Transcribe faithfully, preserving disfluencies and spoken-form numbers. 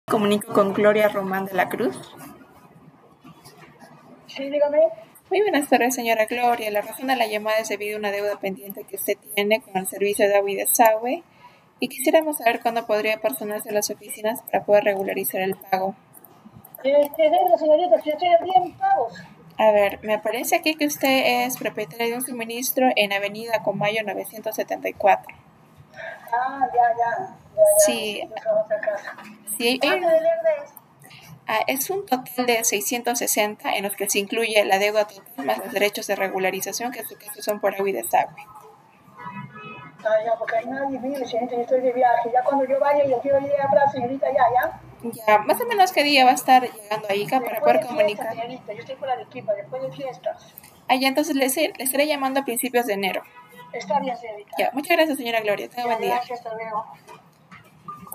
Comunico con Gloria Román de la Cruz. Sí, dígame. Muy buenas tardes, señora Gloria. La razón de la llamada es debido a una deuda pendiente que usted tiene con el servicio de agua y desagüe y quisiéramos saber cuándo podría personarse a las oficinas para poder regularizar el pago. ¿Qué, qué deuda, señorita? Si estoy al día en mis pagos. A ver, me aparece aquí que usted es propietaria de un suministro en Avenida Comayo novecientos setenta y cuatro. Ah, ya, ya. Ya, ya. Sí, Esa es otra casa. sí hay, hay ¿Cuánto una- de deuda es? ah, es un total de seiscientos sesenta en los que se incluye la deuda total más los derechos de regularización, que en su caso son por agua y desagüe. Ah, ya, porque hay nadie vive, señorita, yo estoy de viaje. Ya cuando yo vaya y yo quiero ir a hablar, señorita, ya, ya. Ya, más o menos qué día va a estar llegando a Ica para Después poder de fiestas, comunicar. señorita, yo estoy por Arequipa, después de fiestas. Ah, ya, entonces le, le estaré llamando a principios de enero. Está bien, señorita. Ya, muchas gracias, señora Gloria. Tenga Ya, buen día. gracias, hasta luego.